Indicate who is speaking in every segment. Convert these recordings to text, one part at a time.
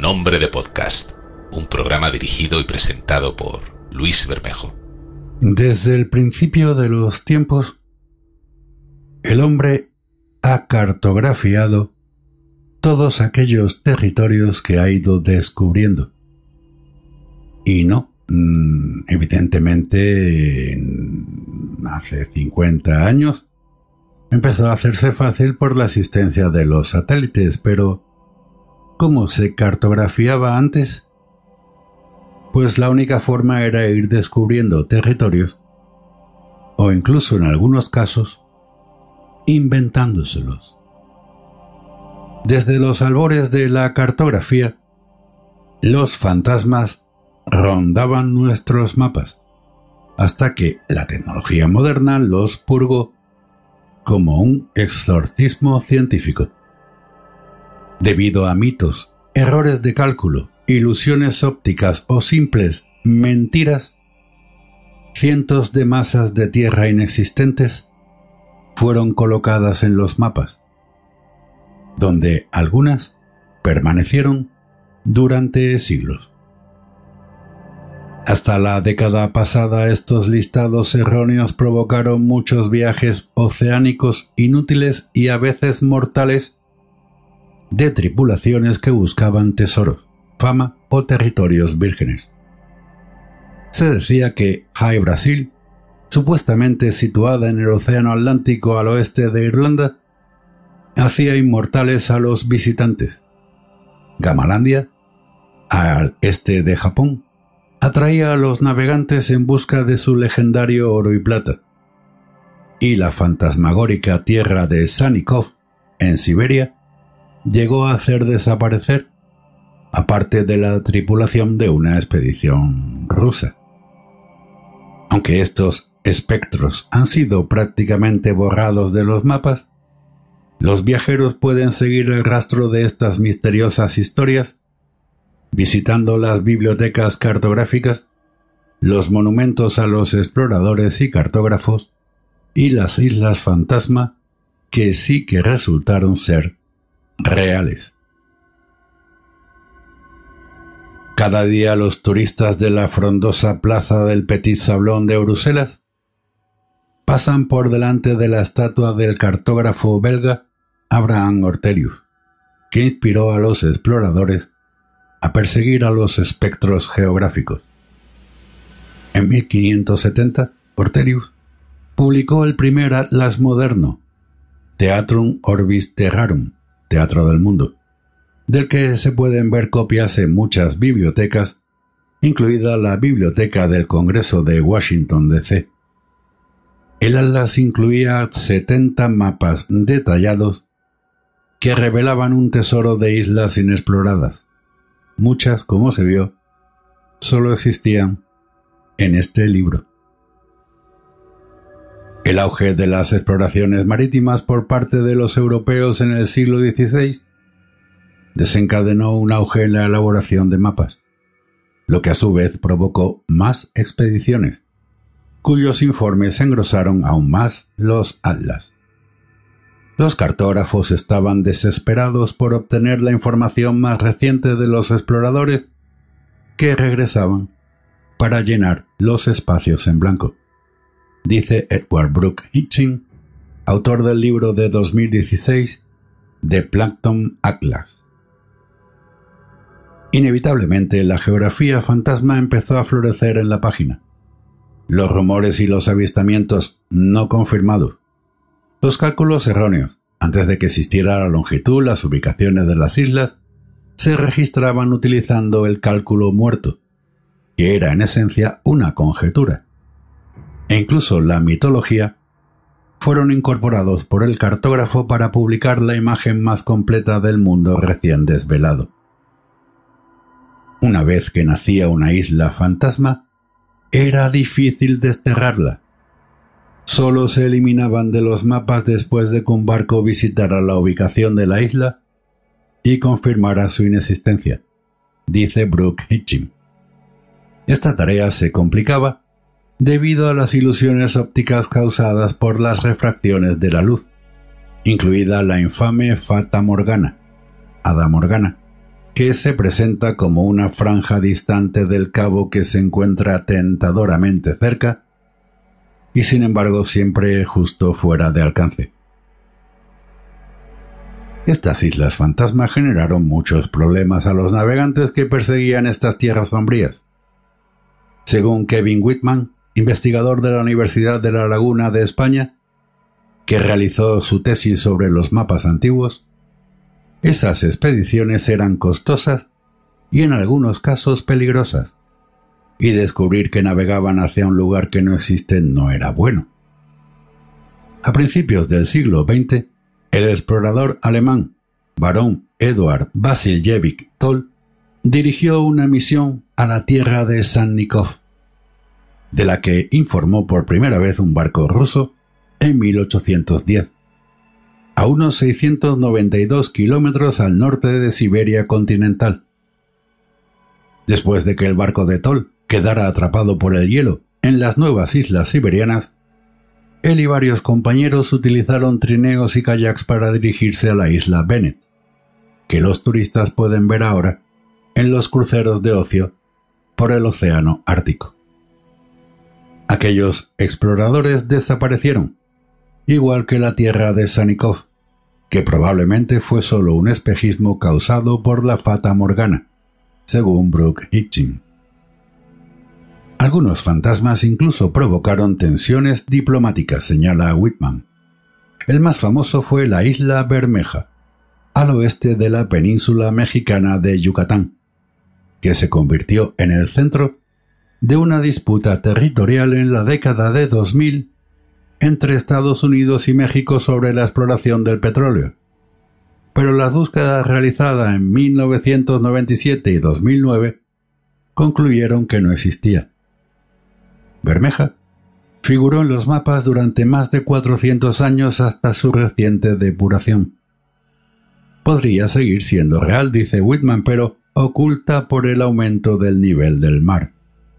Speaker 1: Nombre de Podcast, un programa dirigido y presentado por Luis Bermejo.
Speaker 2: Desde el principio de los tiempos, el hombre ha cartografiado todos aquellos territorios que ha ido descubriendo. Y no, evidentemente, hace 50 años empezó a hacerse fácil por la existencia de los satélites, pero ¿cómo se cartografiaba antes? Pues la única forma era ir descubriendo territorios, o incluso en algunos casos, inventándoselos. Desde los albores de la cartografía, los fantasmas rondaban nuestros mapas, hasta que la tecnología moderna los purgó como un exorcismo científico. Debido a mitos, errores de cálculo, ilusiones ópticas o simples mentiras, cientos de masas de tierra inexistentes fueron colocadas en los mapas, donde algunas permanecieron durante siglos. Hasta la década pasada, estos listados erróneos provocaron muchos viajes oceánicos inútiles y a veces mortales de tripulaciones que buscaban tesoros, fama o territorios vírgenes. Se decía que High Brasil, supuestamente situada en el Océano Atlántico al oeste de Irlanda, hacía inmortales a los visitantes. Gamalandia, al este de Japón, atraía a los navegantes en busca de su legendario oro y plata. Y la fantasmagórica tierra de Sanikov, en Siberia, llegó a hacer desaparecer a parte de la tripulación de una expedición rusa. Aunque estos espectros han sido prácticamente borrados de los mapas, los viajeros pueden seguir el rastro de estas misteriosas historias visitando las bibliotecas cartográficas, los monumentos a los exploradores y cartógrafos y las islas fantasma que sí que resultaron ser reales. Cada día los turistas de la frondosa plaza del Petit Sablon de Bruselas pasan por delante de la estatua del cartógrafo belga Abraham Ortelius, que inspiró a los exploradores a perseguir a los espectros geográficos. En 1570, Ortelius publicó el primer atlas moderno, Theatrum Orbis Terrarum, Teatro del Mundo, del que se pueden ver copias en muchas bibliotecas, incluida la Biblioteca del Congreso de Washington, D.C. El atlas incluía 70 mapas detallados que revelaban un tesoro de islas inexploradas. Muchas, como se vio, solo existían en este libro. El auge de las exploraciones marítimas por parte de los europeos en el siglo XVI desencadenó un auge en la elaboración de mapas, lo que a su vez provocó más expediciones, cuyos informes engrosaron aún más los atlas. Los cartógrafos estaban desesperados por obtener la información más reciente de los exploradores que regresaban para llenar los espacios en blanco, dice Edward Brooke Hitching, autor del libro de 2016 The Plankton Atlas. Inevitablemente, la geografía fantasma empezó a florecer en la página. Los rumores y los avistamientos no confirmados, los cálculos erróneos, antes de que existiera la longitud, las ubicaciones de las islas, se registraban utilizando el cálculo muerto, que era en esencia una conjetura. E incluso la mitología fueron incorporados por el cartógrafo para publicar la imagen más completa del mundo recién desvelado. Una vez que nacía una isla fantasma, era difícil desterrarla. Solo se eliminaban de los mapas después de que un barco visitara la ubicación de la isla y confirmara su inexistencia, dice Brooke Hitching. Esta tarea se complicaba debido a las ilusiones ópticas causadas por las refracciones de la luz, incluida la infame Fata Morgana, Hada Morgana, que se presenta como una franja distante del cabo que se encuentra tentadoramente cerca y sin embargo siempre justo fuera de alcance. Estas islas fantasma generaron muchos problemas a los navegantes que perseguían estas tierras sombrías. Según Kevin Whitman, investigador de la Universidad de La Laguna de España, que realizó su tesis sobre los mapas antiguos, esas expediciones eran costosas y en algunos casos peligrosas, y descubrir que navegaban hacia un lugar que no existe no era bueno. A principios del siglo XX, el explorador alemán Baron Eduard Vasiljevich Toll dirigió una misión a la tierra de Sannikov, de la que informó por primera vez un barco ruso en 1810, a unos 692 kilómetros al norte de Siberia continental. Después de que el barco de Toll quedara atrapado por el hielo en las nuevas islas siberianas, él y varios compañeros utilizaron trineos y kayaks para dirigirse a la isla Bennett, que los turistas pueden ver ahora en los cruceros de ocio por el océano Ártico. Aquellos exploradores desaparecieron, igual que la tierra de Sannikov, que probablemente fue solo un espejismo causado por la Fata Morgana, según Brooke Hitchin. Algunos fantasmas incluso provocaron tensiones diplomáticas, señala Whitman. El más famoso fue la isla Bermeja, al oeste de la península mexicana de Yucatán, que se convirtió en el centro de una disputa territorial en la década de 2000 entre Estados Unidos y México sobre la exploración del petróleo. Pero las búsquedas realizadas en 1997 y 2009 concluyeron que no existía. Bermeja figuró en los mapas durante más de 400 años hasta su reciente depuración. Podría seguir siendo real, dice Whitman, pero oculta por el aumento del nivel del mar.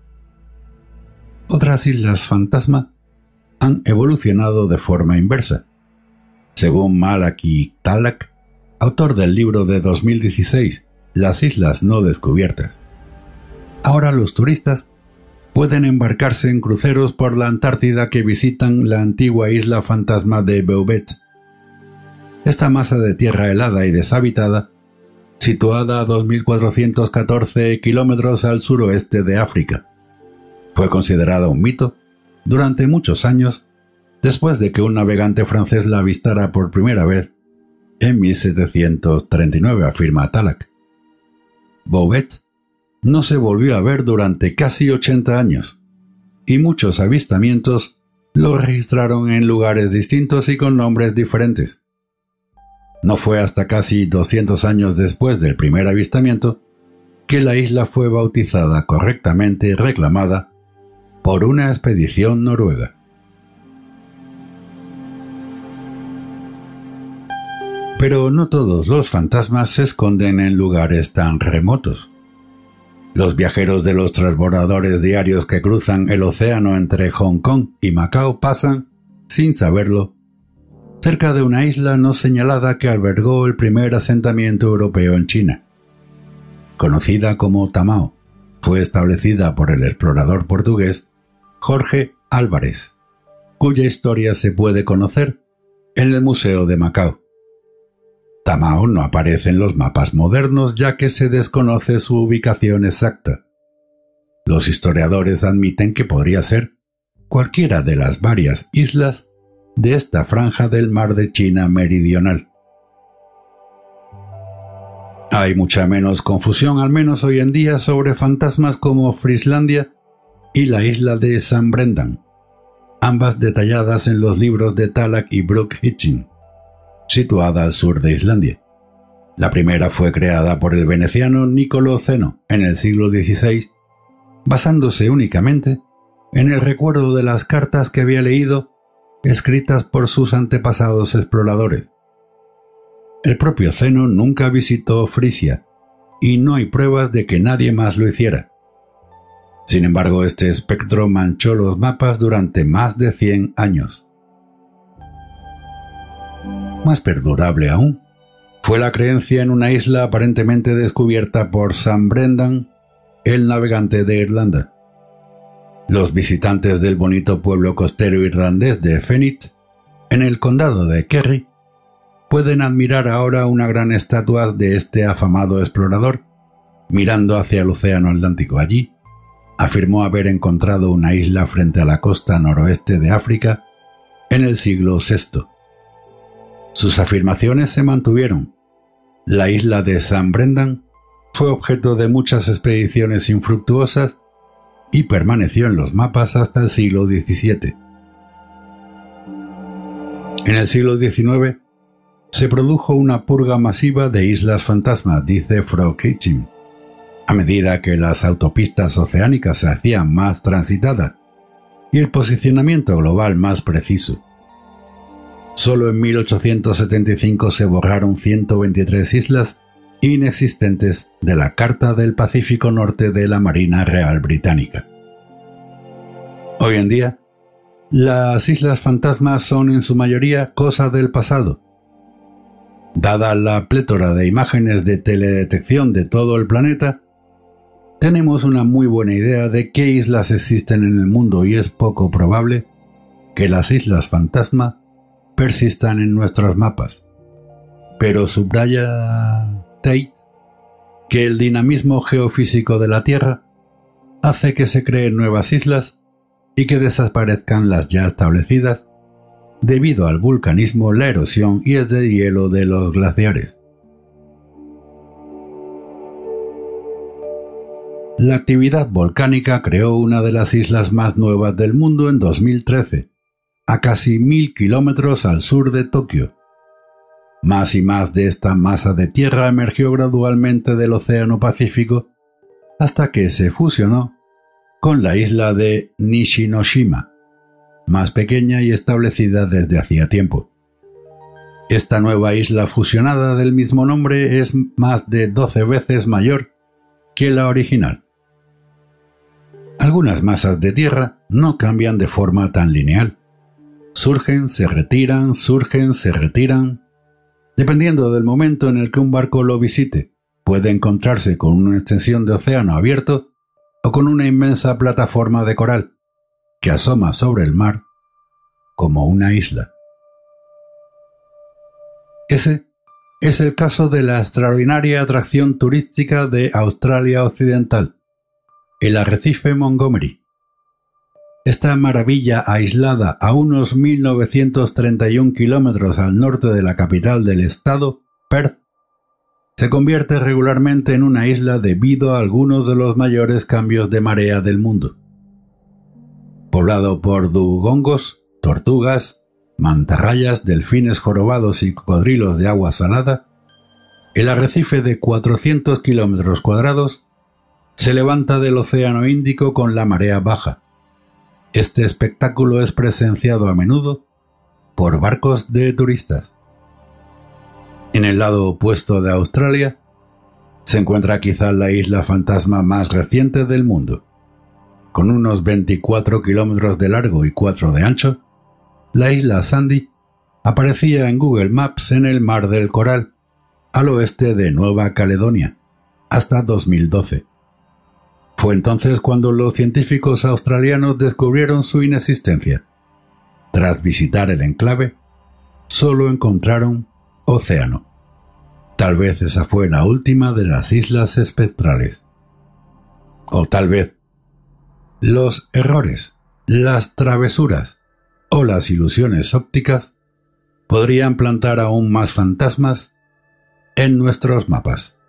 Speaker 2: Otras islas fantasma han evolucionado de forma inversa. Según Malachi Talak, autor del libro de 2016, Las Islas No Descubiertas, ahora los turistas pueden embarcarse en cruceros por la Antártida que visitan la antigua isla fantasma de Bouvet. Esta masa de tierra helada y deshabitada, situada a 2.414 kilómetros al suroeste de África, fue considerada un mito durante muchos años después de que un navegante francés la avistara por primera vez en 1739, afirma Talak. Bouvet no se volvió a ver durante casi 80 años, y muchos avistamientos lo registraron en lugares distintos y con nombres diferentes. No fue hasta casi 200 años después del primer avistamiento que la isla fue bautizada correctamente y reclamada por una expedición noruega. Pero no todos los fantasmas se esconden en lugares tan remotos. Los viajeros de los transbordadores diarios que cruzan el océano entre Hong Kong y Macao pasan, sin saberlo, cerca de una isla no señalada que albergó el primer asentamiento europeo en China. Conocida como Tamao, fue establecida por el explorador portugués Jorge Álvarez, cuya historia se puede conocer en el Museo de Macao. Tamao no aparece en los mapas modernos ya que se desconoce su ubicación exacta. Los historiadores admiten que podría ser cualquiera de las varias islas de esta franja del mar de China meridional. Hay mucha menos confusión, al menos hoy en día, sobre fantasmas como Frieslandia y la isla de San Brendan, ambas detalladas en los libros de Talak y Brooke Hitchin, situada al sur de Islandia. La primera fue creada por el veneciano Niccolò Zeno en el siglo XVI, basándose únicamente en el recuerdo de las cartas que había leído escritas por sus antepasados exploradores. El propio Zeno nunca visitó Frisia, y no hay pruebas de que nadie más lo hiciera. Sin embargo, este espectro manchó los mapas durante más de 100 años. Más perdurable aún fue la creencia en una isla aparentemente descubierta por Sam Brendan, el navegante de Irlanda. Los visitantes del bonito pueblo costero irlandés de Fenit, en el condado de Kerry, pueden admirar ahora una gran estatua de este afamado explorador, mirando hacia el océano Atlántico. Allí, afirmó haber encontrado una isla frente a la costa noroeste de África en el siglo VI. Sus afirmaciones se mantuvieron. La isla de Sam Brendan fue objeto de muchas expediciones infructuosas y permaneció en los mapas hasta el siglo XVII. En el siglo XIX se produjo una purga masiva de islas fantasma, dice Frog Kitchen, a medida que las autopistas oceánicas se hacían más transitadas y el posicionamiento global más preciso. Solo en 1875 se borraron 123 islas inexistentes de la Carta del Pacífico Norte de la Marina Real Británica. Hoy en día, las islas fantasmas son en su mayoría cosa del pasado. Dada la plétora de imágenes de teledetección de todo el planeta, tenemos una muy buena idea de qué islas existen en el mundo y es poco probable que las islas fantasma persistan en nuestros mapas. Pero subraya Tate que el dinamismo geofísico de la Tierra hace que se creen nuevas islas y que desaparezcan las ya establecidas debido al vulcanismo, la erosión y el deshielo de los glaciares. La actividad volcánica creó una de las islas más nuevas del mundo en 2013, a casi 1000 kilómetros al sur de Tokio. Más y más de esta masa de tierra emergió gradualmente del Océano Pacífico hasta que se fusionó con la isla de Nishinoshima, más pequeña y establecida desde hacía tiempo. Esta nueva isla fusionada del mismo nombre es más de 12 veces mayor que la original. Algunas masas de tierra no cambian de forma tan lineal. Surgen, se retiran, dependiendo del momento en el que un barco lo visite. Puede encontrarse con una extensión de océano abierto o con una inmensa plataforma de coral que asoma sobre el mar como una isla. Ese es el caso de la extraordinaria atracción turística de Australia Occidental, el arrecife Montgomery. Esta maravilla aislada a unos 1931 kilómetros al norte de la capital del estado, Perth, se convierte regularmente en una isla debido a algunos de los mayores cambios de marea del mundo. Poblado por dugongos, tortugas, mantarrayas, delfines jorobados y cocodrilos de agua salada, el arrecife de 400 kilómetros cuadrados se levanta del Océano Índico con la marea baja. Este espectáculo es presenciado a menudo por barcos de turistas. En el lado opuesto de Australia se encuentra quizá la isla fantasma más reciente del mundo. Con unos 24 kilómetros de largo y 4 de ancho, la isla Sandy aparecía en Google Maps en el Mar del Coral, al oeste de Nueva Caledonia, hasta 2012. Fue entonces cuando los científicos australianos descubrieron su inexistencia. Tras visitar el enclave, solo encontraron océano. Tal vez esa fue la última de las islas espectrales. O tal vez los errores, las travesuras o las ilusiones ópticas podrían plantar aún más fantasmas en nuestros mapas.